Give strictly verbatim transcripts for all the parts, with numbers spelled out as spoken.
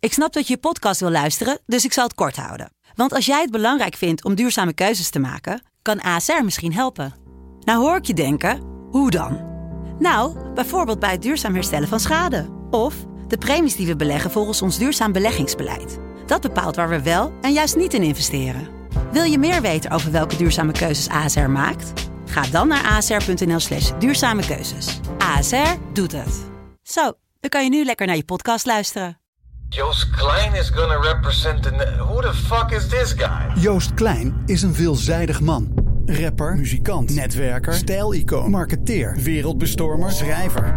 Ik snap dat je je podcast wil luisteren, dus ik zal het kort houden. Want als jij het belangrijk vindt om duurzame keuzes te maken, kan A S R misschien helpen. Nou hoor ik je denken, hoe dan? Nou, bijvoorbeeld bij het duurzaam herstellen van schade. Of de premies die we beleggen volgens ons duurzaam beleggingsbeleid. Dat bepaalt waar we wel en juist niet in investeren. Wil je meer weten over welke duurzame keuzes A S R maakt? Ga dan naar asr.nl slash duurzame keuzes. A S R doet het. Zo, dan kan je nu lekker naar je podcast luisteren. Joost Klein is gonna represent the... Who the fuck is this guy? Joost Klein is een veelzijdig man. Rapper, muzikant, netwerker, stijlicoon, marketeer, wereldbestormer, schrijver.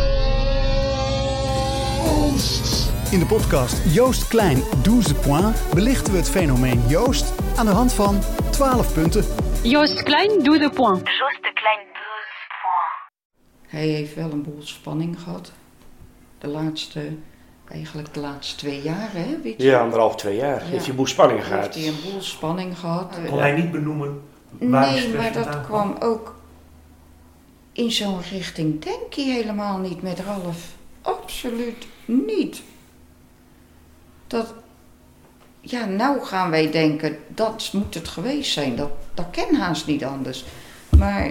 In de podcast Joost Klein, douze points belichten we het fenomeen Joost aan de hand van twaalf punten. Joost Klein, douze points. Joost Klein, douze points. Hij heeft wel een boel spanning gehad. De laatste, eigenlijk de laatste twee jaar, hè? Weet je? Ja, anderhalf, twee jaar. Ja. Heeft hij een boel spanning gehad? Heeft hij een boel spanning gehad. Kon hij niet benoemen? Nee, maar dat kwam ook in zo'n richting. Denk je helemaal niet met Ralf. Absoluut niet. Dat, ja, nou gaan wij denken, dat moet het geweest zijn. Dat, dat ken haast niet anders. Maar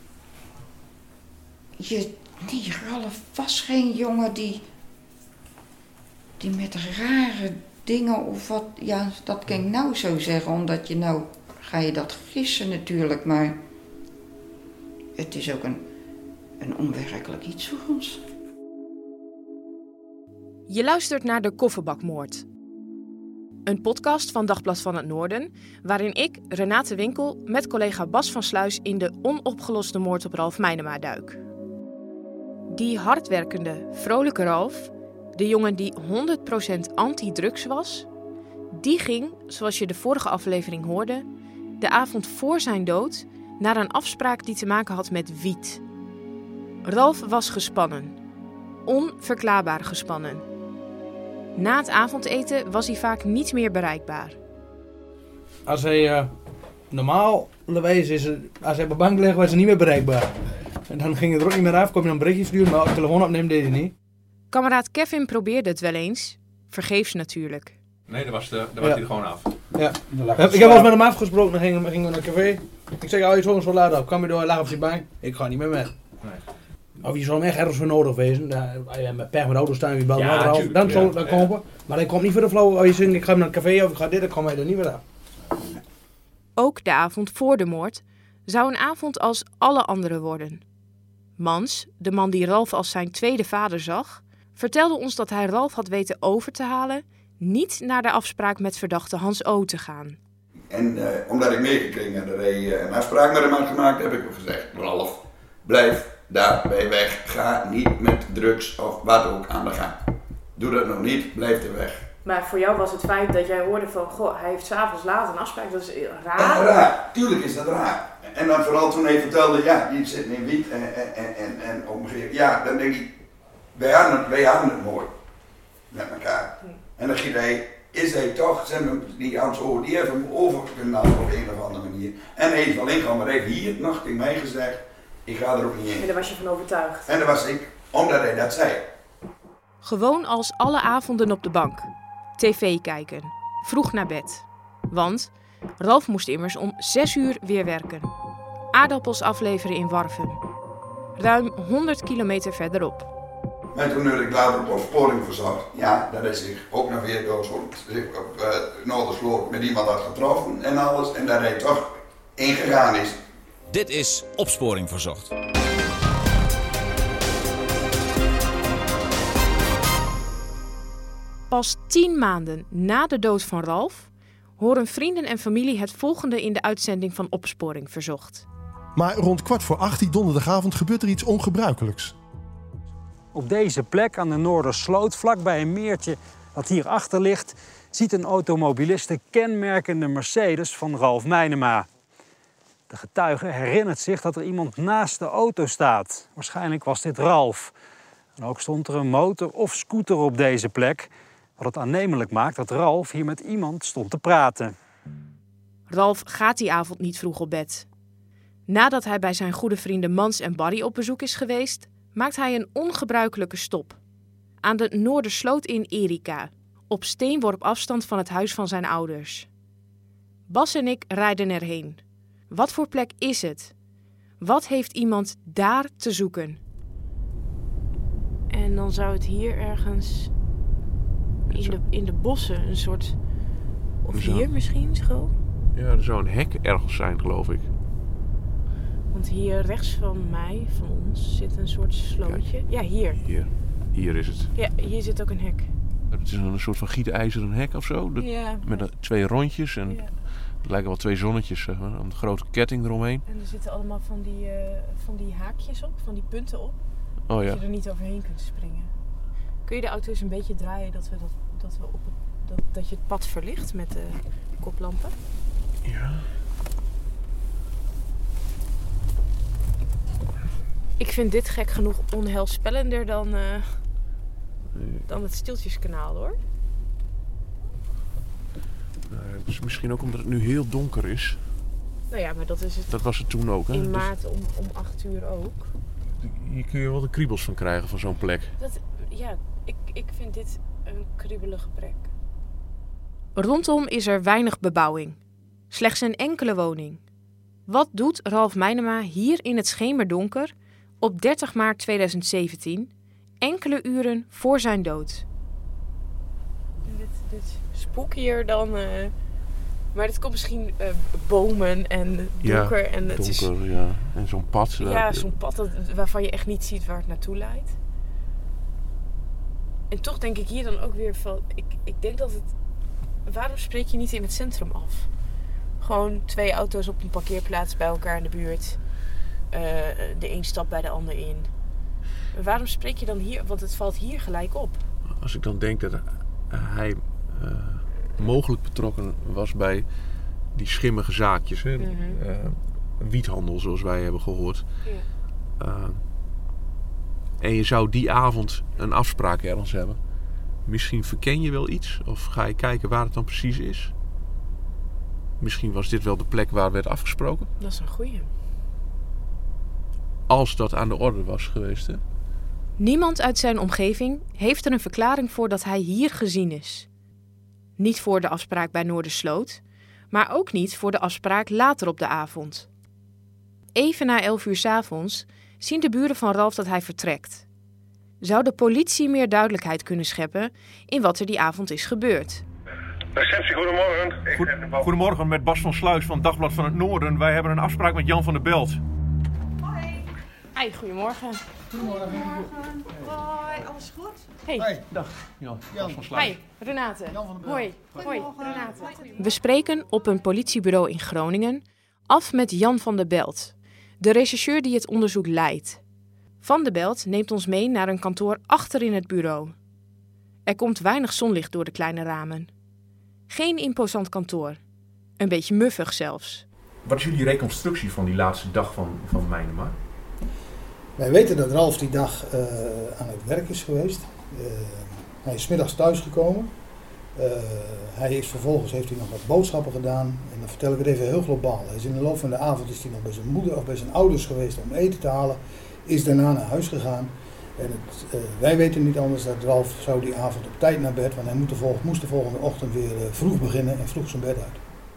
je, die Ralf was geen jongen die, die met rare dingen of wat, ja, dat kan ik nou zo zeggen, omdat je nou, ga je dat gissen natuurlijk, maar het is ook een, een onwerkelijk iets voor ons. Je luistert naar de Kofferbakmoord. Een podcast van Dagblad van het Noorden, waarin ik, Renate Winkel, met collega Bas van Sluis in de onopgeloste moord op Ralf Meinema duik. Die hardwerkende, vrolijke Ralf, de jongen die honderd procent anti-drugs was, die ging, zoals je de vorige aflevering hoorde, de avond voor zijn dood naar een afspraak die te maken had met wiet. Ralf was gespannen. Onverklaarbaar gespannen. Na het avondeten was hij vaak niet meer bereikbaar. Als hij uh, normaal geweest is, als hij op de bank ligt, was hij niet meer bereikbaar. En dan ging het er ook niet meer af, kon je een berichtje sturen, maar op de telefoon opnemen deed hij niet. Kameraad Kevin probeerde het wel eens, vergeefs natuurlijk. Nee, dan was, de, dan was ja. hij er gewoon af. Ja. Ik heb wel eens met hem afgesproken, dan gingen we, gingen we naar een café. Ik zeg, oh, je zo zo laat op, kwam je door, lag op zijn bank. Ik ga niet meer met. Nee. Of je zou hem echt ergens voor nodig wezen. Als je met pech met auto staan, je belt ja, af, dan ja. zou dat ja. kopen. Maar hij komt niet voor de flow. Als je zegt, ik ga naar een café of ik ga dit, dan kom hij er niet meer af. Ook de avond voor de moord zou een avond als alle andere worden. Mans, de man die Ralf als zijn tweede vader zag, vertelde ons dat hij Ralf had weten over te halen niet naar de afspraak met verdachte Hans O. te gaan. En uh, omdat ik meegekregen had dat hij uh, een afspraak met hem had gemaakt, heb ik hem gezegd, Ralf, blijf daarbij weg. Ga niet met drugs of wat ook aan de gang. Doe dat nog niet, blijf er weg. Maar voor jou was het feit dat jij hoorde van, goh, hij heeft 's avonds laat een afspraak, dat is raar. Ja, raar, tuurlijk is dat raar. En dan vooral toen hij vertelde, ja, die zit in wiet en, en, en, en omgekeerd. Ja, dan denk ik, wij hadden het, wij hadden het mooi met elkaar. Hm. En dan ging hij, is hij toch, zijn die Hans O, die heeft hem overgeknald op een of andere manier. En hij heeft alleen gewoon maar even hier nog tegen mij gezegd, ik ga er ook niet in. En daar was je van overtuigd? En daar was ik, omdat hij dat zei. Gewoon als alle avonden op de bank. tv kijken. Vroeg naar bed. Want Ralf moest immers om zes uur weer werken. Aardappels afleveren in Warffum. Ruim honderd kilometer verderop. En toen werd ik later op opsporing verzocht. Ja, dat is zich ook nog weer door zo'n op uh, Noordersloot met iemand had getroffen en alles. En dat hij toch ingegaan is. Dit is Opsporing Verzocht. Pas tien maanden na de dood van Ralf horen vrienden en familie het volgende in de uitzending van Opsporing Verzocht. Maar rond kwart voor acht die donderdagavond gebeurt er iets ongebruikelijks. Op deze plek aan de Noordersloot, vlakbij een meertje dat hierachter ligt, ziet een automobilist de kenmerkende Mercedes van Ralf Meinema. De getuige herinnert zich dat er iemand naast de auto staat. Waarschijnlijk was dit Ralf. En ook stond er een motor of scooter op deze plek, wat het aannemelijk maakt dat Ralf hier met iemand stond te praten. Ralf gaat die avond niet vroeg op bed. Nadat hij bij zijn goede vrienden Mans en Barry op bezoek is geweest, maakt hij een ongebruikelijke stop. Aan de Noordersloot in Erika, op steenworp afstand van het huis van zijn ouders. Bas en ik rijden erheen. Wat voor plek is het? Wat heeft iemand daar te zoeken? En dan zou het hier ergens in de, in de bossen een soort... Of Zo. hier misschien, school? Ja, er zou een hek ergens zijn, geloof ik. Want hier rechts van mij, van ons, zit een soort slootje. Kijk. Ja, hier. Hier. Hier is het. Ja, hier zit ook een hek. Het is een soort van gietijzeren hek of zo. De, Ja. Met een, twee rondjes en Ja. het lijken wel twee zonnetjes, zeg maar. Een grote ketting eromheen. En er zitten allemaal van die, uh, van die haakjes op, van die punten op. Oh ja. Dat je er niet overheen kunt springen. Kun je de auto eens een beetje draaien dat, we dat, dat, we op het, dat, dat je het pad verlicht met de koplampen? Ja. Ik vind dit gek genoeg onheilspellender dan, uh, dan het Stieltjeskanaal, hoor. Nou, het is misschien ook omdat het nu heel donker is. Nou ja, maar dat is het. Dat was het toen ook, hè? In Dus maart om, om acht uur ook. hier kun je wel de kriebels van krijgen van zo'n plek. Dat, ja, ik, ik vind dit een kriebelige plek. Rondom is er weinig bebouwing. Slechts een enkele woning. Wat doet Ralf Meinema hier in het schemerdonker op dertig maart tweeduizend zeventien, enkele uren voor zijn dood? Dit, dit spookier dan... Uh, maar dit komt misschien uh, bomen en donker. Ja, en het donker, is, ja. En zo'n pad. Ja, zo'n pad dat, waarvan je echt niet ziet waar het naartoe leidt. En toch denk ik hier dan ook weer van... Ik, ik denk dat het... Waarom spreek je niet in het centrum af? Gewoon twee auto's op een parkeerplaats bij elkaar in de buurt. Uh, de een stapt bij de ander in. En waarom spreek je dan hier? Want het valt hier gelijk op. Als ik dan denk dat hij uh, mogelijk betrokken was bij die schimmige zaakjes. Hè? Mm-hmm. Uh, wiethandel, zoals wij hebben gehoord. Ja. Uh, en je zou die avond een afspraak ergens hebben. Misschien verken je wel iets. Of ga je kijken waar het dan precies is. Misschien was dit wel de plek waar werd afgesproken. Dat is een goeie. Als dat aan de orde was geweest, hè? Niemand uit zijn omgeving heeft er een verklaring voor dat hij hier gezien is. Niet voor de afspraak bij Noordersloot, maar ook niet voor de afspraak later op de avond. Even na elf uur 's avonds zien de buren van Ralf dat hij vertrekt. Zou de politie meer duidelijkheid kunnen scheppen in wat er die avond is gebeurd? Receptie, goedemorgen. Goed, goedemorgen, met Bas van Sluis van Dagblad van het Noorden. Wij hebben een afspraak met Jan van der Belt. Hoi. Hi, goedemorgen. Goedemorgen. Hoi, alles goed? Hey. Hey. Dag, Jan. Jan. Bas van Sluis. Hi, Renate. Jan van der Belt. Hoi. Hoi, Renate. We spreken op een politiebureau in Groningen af met Jan van der Belt, de rechercheur die het onderzoek leidt. Van der Belt neemt ons mee naar een kantoor achter in het bureau. Er komt weinig zonlicht door de kleine ramen. Geen imposant kantoor. Een beetje muffig zelfs. Wat is jullie reconstructie van die laatste dag van, van Meinema? Wij weten dat Ralf die dag uh, aan het werk is geweest. Uh, hij is 's middags thuisgekomen. Uh, hij heeft vervolgens heeft hij nog wat boodschappen gedaan. En dan vertel ik het even heel globaal. Hij is in de loop van de avond is hij nog bij zijn moeder of bij zijn ouders geweest om eten te halen. Is daarna naar huis gegaan. En het, uh, wij weten niet anders dat Ralf zou die avond op tijd naar bed. Want hij moest de, volg- moest de volgende ochtend weer uh, vroeg beginnen en vroeg zijn bed uit.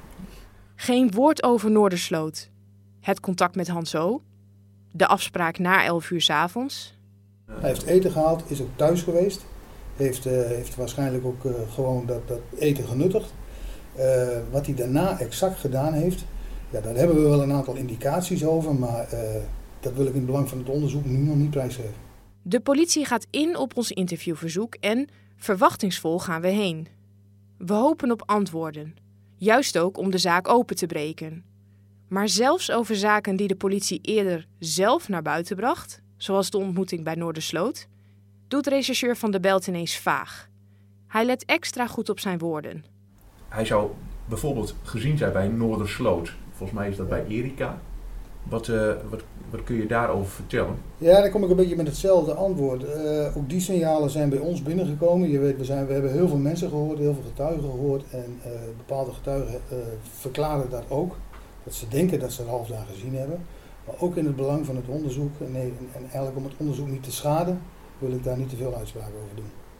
Geen woord over Noordersloot. Het contact met Hans O. De afspraak na elf uur 's avonds. Hij heeft eten gehaald, is ook thuis geweest. Heeft, uh, heeft waarschijnlijk ook uh, gewoon dat, dat eten genuttigd. Uh, wat hij daarna exact gedaan heeft, ja, daar hebben we wel een aantal indicaties over. Maar uh, dat wil ik in het belang van het onderzoek nu nog niet prijsgeven. De politie gaat in op ons interviewverzoek en verwachtingsvol gaan we heen. We hopen op antwoorden. Juist ook om de zaak open te breken. Maar zelfs over zaken die de politie eerder zelf naar buiten bracht, zoals de ontmoeting bij Noordersloot, doet rechercheur Van der Belt ineens vaag. Hij let extra goed op zijn woorden. Hij zou bijvoorbeeld gezien zijn bij Noordersloot. Volgens mij is dat bij Erika. Wat, uh, wat, wat kun je daarover vertellen? Ja, dan kom ik een beetje met hetzelfde antwoord. Uh, ook die signalen zijn bij ons binnengekomen. Je weet, we, zijn, we hebben heel veel mensen gehoord, heel veel getuigen gehoord. En uh, bepaalde getuigen uh, verklaren dat ook. Dat ze denken dat ze Ralf daar gezien hebben. Maar ook in het belang van het onderzoek. En, nee, en eigenlijk om het onderzoek niet te schaden, wil ik daar niet te veel uitspraken over doen.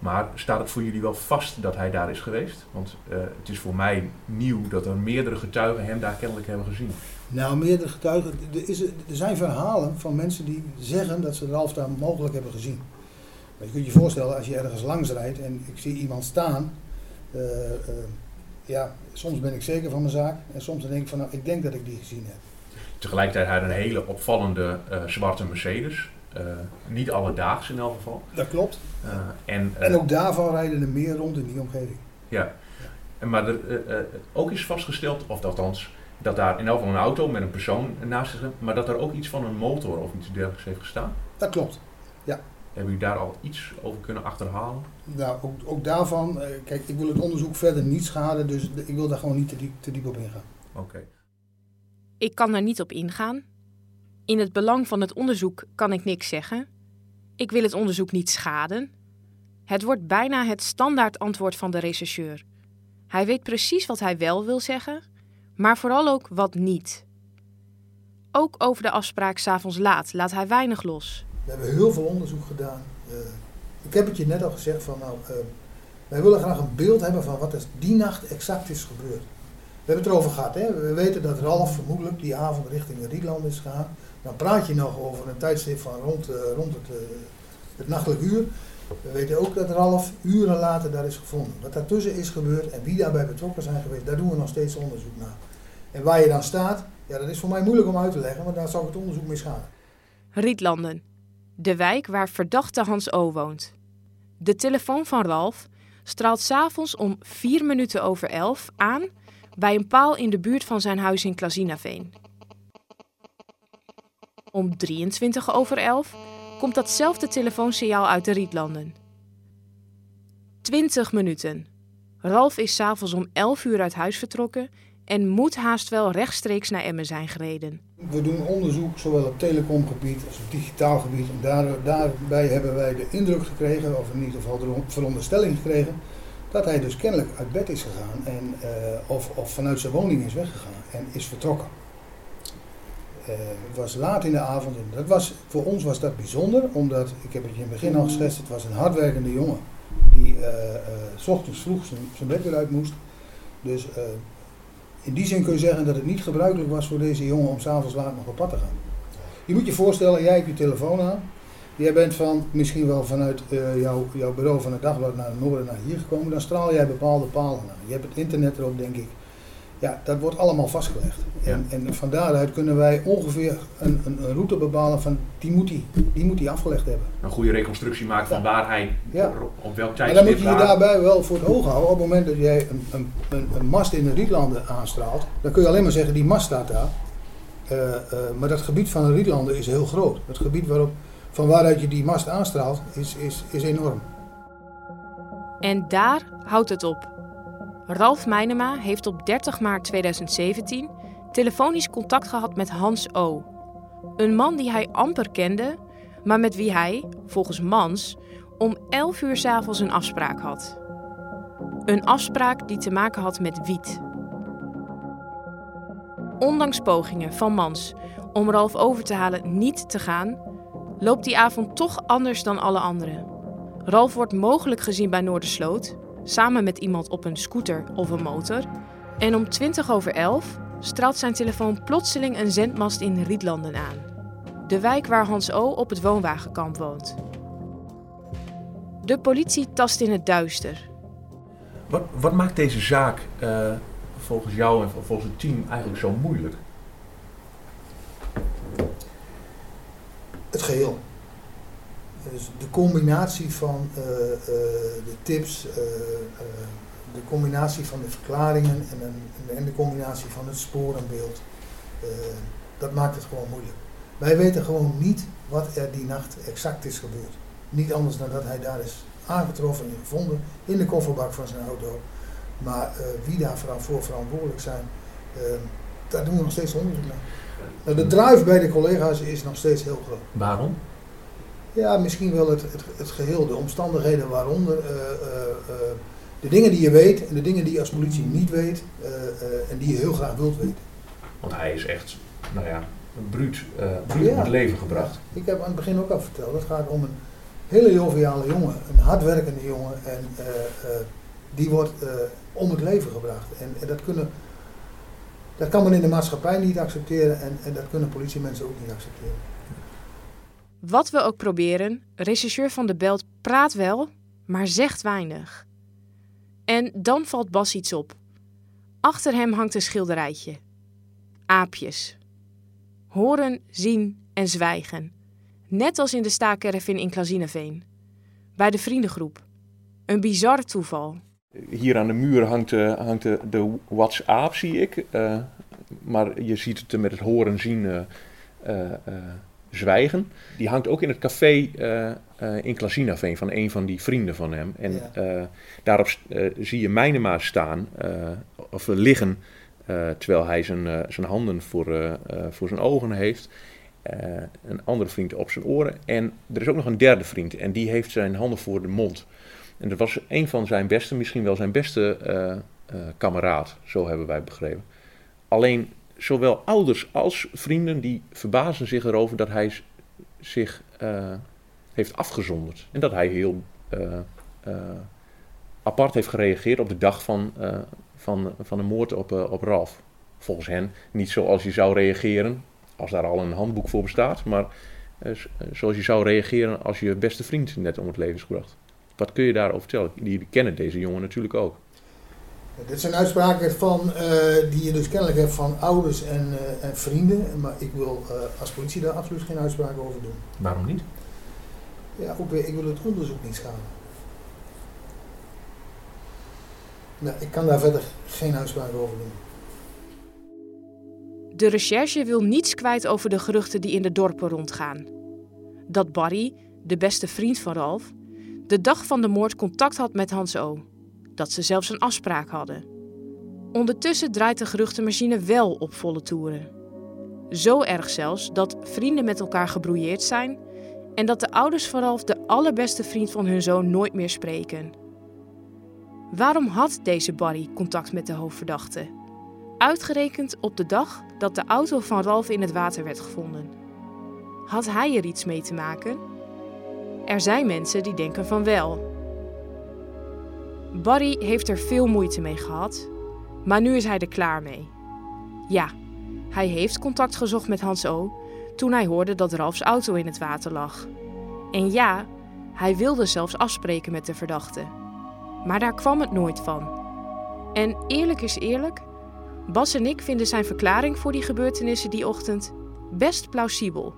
Maar staat het voor jullie wel vast dat hij daar is geweest? Want uh, het is voor mij nieuw dat er meerdere getuigen hem daar kennelijk hebben gezien. Nou, meerdere getuigen. Er, is, er zijn verhalen van mensen die zeggen dat ze Ralf daar mogelijk hebben gezien. Maar je kunt je voorstellen, als je ergens langs rijdt en ik zie iemand staan. Uh, uh, ja, soms ben ik zeker van mijn zaak en soms dan denk ik van nou, ik denk dat ik die gezien heb. Tegelijkertijd had hij een hele opvallende uh, zwarte Mercedes. Uh, niet alledaags in elk geval. Dat klopt. Uh, en, uh, en ook daarvan rijden er meer rond in die omgeving. Ja, en maar er uh, uh, ook is vastgesteld, of althans, dat daar in elk geval een auto met een persoon naast zich, maar dat er ook iets van een motor of iets dergelijks heeft gestaan. Dat klopt, ja. Hebben jullie daar al iets over kunnen achterhalen? Nou, ook, ook daarvan, uh, kijk, ik wil het onderzoek verder niet schaden, dus ik wil daar gewoon niet te diep, te diep op ingaan. Oké. Okay. Ik kan daar niet op ingaan. In het belang van het onderzoek kan ik niks zeggen. Ik wil het onderzoek niet schaden. Het wordt bijna het standaard antwoord van de rechercheur. Hij weet precies wat hij wel wil zeggen, maar vooral ook wat niet. Ook over de afspraak 's avonds laat laat hij weinig los. We hebben heel veel onderzoek gedaan. Uh, ik heb het je net al gezegd van nou, uh, wij willen graag een beeld hebben van wat er die nacht exact is gebeurd. We hebben het erover gehad, hè? We weten dat Ralf vermoedelijk die avond richting de Rietland is gegaan. Dan praat je nog over een tijdstip van rond, uh, rond het, uh, het nachtelijk uur. We weten ook dat Ralf uren later daar is gevonden. Wat daartussen is gebeurd en wie daarbij betrokken zijn geweest, daar doen we nog steeds onderzoek naar. En waar je dan staat, ja, dat is voor mij moeilijk om uit te leggen, want daar zou ik het onderzoek mee schaden. Rietlanden, de wijk waar verdachte Hans O. woont. De telefoon van Ralf straalt 's avonds om vier minuten over elf aan bij een paal in de buurt van zijn huis in Klazinaveen. Om drieëntwintig over elf komt datzelfde telefoonsignaal uit de Rietlanden. twintig minuten. Ralf is 's avonds om elf uur uit huis vertrokken en moet haast wel rechtstreeks naar Emmen zijn gereden. We doen onderzoek zowel op telecomgebied als op digitaal gebied. En daar, daarbij hebben wij de indruk gekregen, of in ieder geval de veronderstelling gekregen, dat hij dus kennelijk uit bed is gegaan en, uh, of, of vanuit zijn woning is weggegaan en is vertrokken. Uh, het was laat in de avond en dat was, voor ons was dat bijzonder, omdat, ik heb het je in het begin al geschetst, het was een hardwerkende jongen die uh, uh, 's ochtends vroeg zijn, zijn bed weer uit moest. Dus uh, in die zin kun je zeggen dat het niet gebruikelijk was voor deze jongen om 's avonds laat nog op pad te gaan. Je moet je voorstellen, jij hebt je telefoon aan. Jij bent van, misschien wel vanuit uh, jouw, jouw bureau van het dagblad naar het noorden naar hier gekomen. Dan straal jij bepaalde palen aan. Je hebt het internet erop, denk ik. Ja, dat wordt allemaal vastgelegd. Ja. En, en van daaruit kunnen wij ongeveer een, een, een route bepalen van die moet hij die moet die afgelegd hebben. Een goede reconstructie maken van ja. waar hij ja. op welk tijdstip. Maar dan moet je je daarbij wel voor het oog houden. Op het moment dat jij een, een, een, een mast in de Rietlanden aanstraalt, dan kun je alleen maar zeggen die mast staat daar. Uh, uh, maar dat gebied van de Rietlanden is heel groot. Het gebied waarop, van waaruit je die mast aanstraalt is, is, is enorm. En daar houdt het op. Ralf Meinema heeft op dertig maart tweeduizend zeventien telefonisch contact gehad met Hans O. Een man die hij amper kende, maar met wie hij, volgens Mans, om elf uur 's avonds een afspraak had. Een afspraak die te maken had met wiet. Ondanks pogingen van Mans om Ralf over te halen niet te gaan, loopt die avond toch anders dan alle anderen. Ralf wordt mogelijk gezien bij Noordersloot, samen met iemand op een scooter of een motor. En om twintig over elf straalt zijn telefoon plotseling een zendmast in Rietlanden aan. De wijk waar Hans O. op het woonwagenkamp woont. De politie tast in het duister. Wat, wat maakt deze zaak uh, volgens jou en volgens het team eigenlijk zo moeilijk? Het geheel. Dus de combinatie van uh, uh, de tips, uh, uh, de combinatie van de verklaringen en, een, en de combinatie van het sporenbeeld, uh, dat maakt het gewoon moeilijk. Wij weten gewoon niet wat er die nacht exact is gebeurd. Niet anders dan dat hij daar is aangetroffen en gevonden in de kofferbak van zijn auto. Maar uh, wie daarvoor voor verantwoordelijk zijn, uh, daar doen we nog steeds onderzoek naar. Nou, de drive bij de collega's is nog steeds heel groot. Waarom? Ja, misschien wel het, het, het geheel, de omstandigheden waaronder, uh, uh, uh, de dingen die je weet en de dingen die je als politie niet weet uh, uh, en die je heel graag wilt weten. Want hij is echt, nou ja, een bruut, uh, bruut ja. om het leven gebracht. Ik heb aan het begin ook al verteld, het gaat om een hele joviale jongen, een hardwerkende jongen. En uh, uh, die wordt uh, om het leven gebracht. En, en dat, kunnen, dat kan men in de maatschappij niet accepteren en, en dat kunnen politiemensen ook niet accepteren. Wat we ook proberen, rechercheur Van de Belt praat wel, maar zegt weinig. En dan valt Bas iets op. Achter hem hangt een schilderijtje. Aapjes. Horen, zien en zwijgen. Net als in de staakerven in Klazineveen. Bij de vriendengroep. Een bizar toeval. Hier aan de muur hangt, uh, hangt de, de WhatsApp, zie ik. Uh, maar je ziet het met het horen, zien, uh, uh, uh, zwijgen. Die hangt ook in het café uh, uh, in Klazineveen van een van die vrienden van hem. En ja. uh, daarop uh, zie je Meinema staan, uh, of uh, liggen, uh, terwijl hij zijn, uh, zijn handen voor, uh, uh, voor zijn ogen heeft. Uh, een andere vriend op zijn oren. En er is ook nog een derde vriend en die heeft zijn handen voor de mond. En dat was een van zijn beste, misschien wel zijn beste uh, uh, kameraad, zo hebben wij begrepen. Alleen zowel ouders als vrienden die verbazen zich erover dat hij zich uh, heeft afgezonderd. En dat hij heel uh, uh, apart heeft gereageerd op de dag van, uh, van, van de moord op, uh, op Ralf. Volgens hen niet zoals je zou reageren, als daar al een handboek voor bestaat, maar uh, zoals je zou reageren als je beste vriend net om het leven is gebracht. Wat kun je daarover vertellen? Jullie kennen deze jongen natuurlijk ook. Dit zijn uitspraken van, uh, die je dus kennelijk hebt van ouders en, uh, en vrienden. Maar ik wil uh, als politie daar absoluut geen uitspraken over doen. Waarom niet? Ja, ook weer, ik wil het onderzoek niet schaden. Nou, ik kan daar verder geen uitspraken over doen. De recherche wil niets kwijt over de geruchten die in de dorpen rondgaan. Dat Barry, de beste vriend van Ralf, de dag van de moord contact had met Hans O. Dat ze zelfs een afspraak hadden. Ondertussen draait de geruchtenmachine wel op volle toeren. Zo erg zelfs dat vrienden met elkaar gebrouilleerd zijn en dat de ouders van Ralf de allerbeste vriend van hun zoon nooit meer spreken. Waarom had deze Barry contact met de hoofdverdachte? Uitgerekend op de dag dat de auto van Ralf in het water werd gevonden. Had hij er iets mee te maken? Er zijn mensen die denken van wel. Barry heeft er veel moeite mee gehad, maar nu is hij er klaar mee. Ja, hij heeft contact gezocht met Hans O. toen hij hoorde dat Ralfs auto in het water lag. En ja, hij wilde zelfs afspreken met de verdachte. Maar daar kwam het nooit van. En eerlijk is eerlijk, Bas en ik vinden zijn verklaring voor die gebeurtenissen die ochtend best plausibel.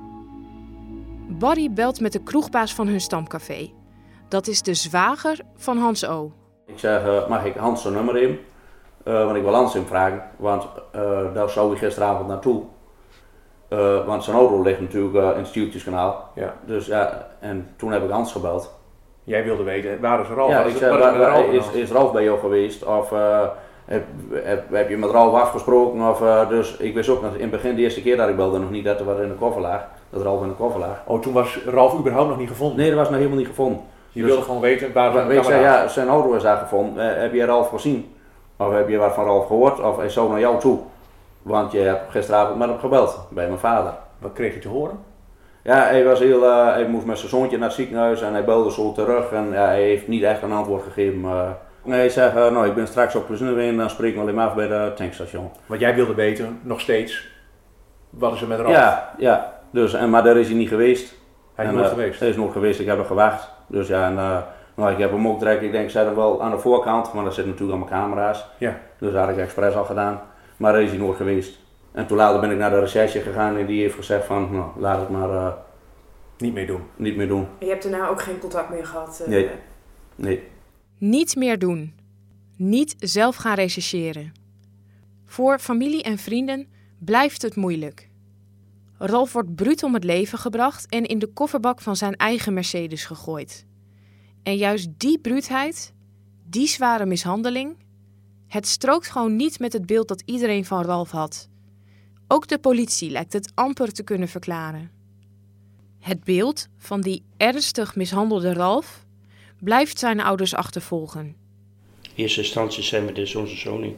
Barry belt met de kroegbaas van hun stamcafé. Dat is de zwager van Hans O. Ik zeg, uh, mag ik Hans zijn nummer in? Uh, want ik wil Hans hem vragen, want uh, daar zou hij gisteravond naartoe. Uh, want zijn auto ligt natuurlijk uh, in het Stuurtjeskanaal. Ja. Dus ja, en toen heb ik Hans gebeld. Jij wilde weten, waar is Ralf? Ja, is, ik zeg, waar, waar, is, is Ralf bij jou geweest? Of uh, heb, heb, heb je met Ralf afgesproken? Of, uh, dus ik wist ook nog in het begin, de eerste keer dat ik belde, nog niet dat er wat in de koffer lag. Dat Ralf in de koffer lag. Oh, toen was Ralf überhaupt nog niet gevonden? Nee, dat was nog helemaal niet gevonden. Je dus, wilde gewoon weten waar zijn Weet je, ja, zijn auto is daar gevonden. Uh, heb je Ralf gezien? Of heb je wat van Ralf gehoord? Of hij zou naar jou toe? Want je hebt gisteravond met hem gebeld, bij mijn vader. Wat kreeg je te horen? Ja, hij was heel, uh, hij moest met zijn zoontje naar het ziekenhuis en hij belde zo terug en ja, hij heeft niet echt een antwoord gegeven. Maar nee, hij zegt, uh, nou ik ben straks op Klazineveen en dan spreken we alleen maar af bij de tankstation. Want jij wilde weten, nog steeds, wat is er met Ralf? Ja, ja. Dus, en, maar daar is hij niet geweest. Hij is en, nooit uh, geweest? Hij is nooit geweest, ik heb hem gewacht. Dus ja, en, uh, nou, ik heb hem ook direct, ik denk, ik zet hem wel aan de voorkant, maar dat zit natuurlijk aan mijn camera's. Ja. Dus dat had ik expres al gedaan. Maar daar is hij nooit geweest. En toen later ben ik naar de recherche gegaan en die heeft gezegd van, nou, laat het maar uh, niet meer doen. Niet meer doen. Je hebt daarna ook geen contact meer gehad? Uh... Nee. Nee. Niet meer doen. Niet zelf gaan rechercheren. Voor familie en vrienden blijft het moeilijk. Ralf wordt bruut om het leven gebracht en in de kofferbak van zijn eigen Mercedes gegooid. En juist die bruutheid, die zware mishandeling, het strookt gewoon niet met het beeld dat iedereen van Ralf had. Ook de politie lijkt het amper te kunnen verklaren. Het beeld van die ernstig mishandelde Ralf blijft zijn ouders achtervolgen. In eerste instantie zijn we dus onze zoon niet.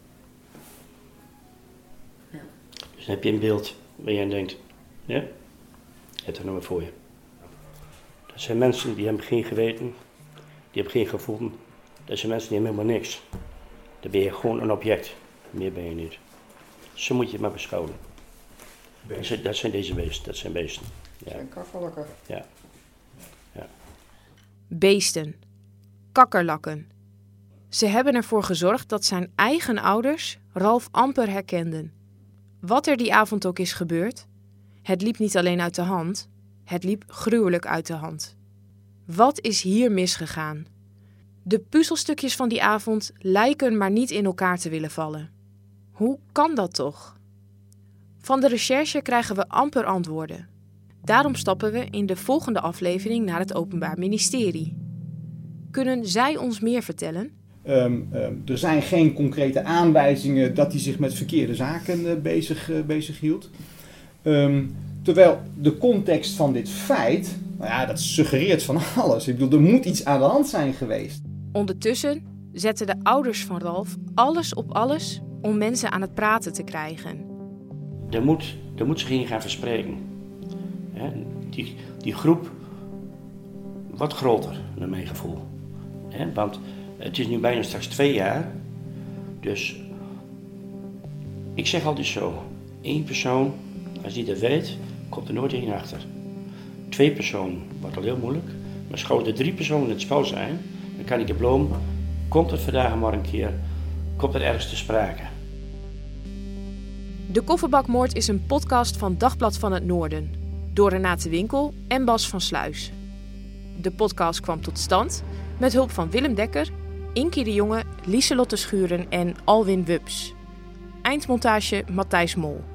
Ja. Dus dan heb je een beeld waar jij denkt, ja, het er nou maar voor je. Dat Dat zijn mensen die hebben geen geweten, die hebben geen gevoel. Dat zijn mensen die hebben helemaal niks. Dan ben je gewoon een object, meer ben je niet. Zo moet je het maar beschouwen. Dat zijn, dat zijn deze beesten, dat zijn beesten. Ja. Zijn kakkerlakken. Ja. Ja. Beesten. Kakkerlakken. Ze hebben ervoor gezorgd dat zijn eigen ouders Ralf amper herkenden. Wat er die avond ook is gebeurd, het liep niet alleen uit de hand, het liep gruwelijk uit de hand. Wat is hier misgegaan? De puzzelstukjes van die avond lijken maar niet in elkaar te willen vallen. Hoe kan dat toch? Van de recherche krijgen we amper antwoorden. Daarom stappen we in de volgende aflevering naar het Openbaar Ministerie. Kunnen zij ons meer vertellen? Um, um, er zijn geen concrete aanwijzingen dat hij zich met verkeerde zaken uh, bezig, uh, bezig hield. Um, terwijl de context van dit feit, nou ja, dat suggereert van alles. Ik bedoel, er moet iets aan de hand zijn geweest. Ondertussen zetten de ouders van Ralf alles op alles om mensen aan het praten te krijgen. Er moet, er moet zich in gaan verspreken. He, die, die groep wat groter, naar mijn gevoel. He, want het is nu bijna straks twee jaar. Dus ik zeg altijd zo. Eén persoon, als die dat weet, komt er nooit één achter. Twee personen wordt al heel moeilijk. Maar als er drie personen in het spel zijn, dan kan ik je beloven, komt het vandaag maar een keer, komt er ergens te sprake. De Kofferbakmoord is een podcast van Dagblad van het Noorden. Door Renate Winkel en Bas van Sluis. De podcast kwam tot stand met hulp van Willem Dekker, Inkie de Jonge, Lieselotte Schuren en Alwin Wubs. Eindmontage Matthijs Mol.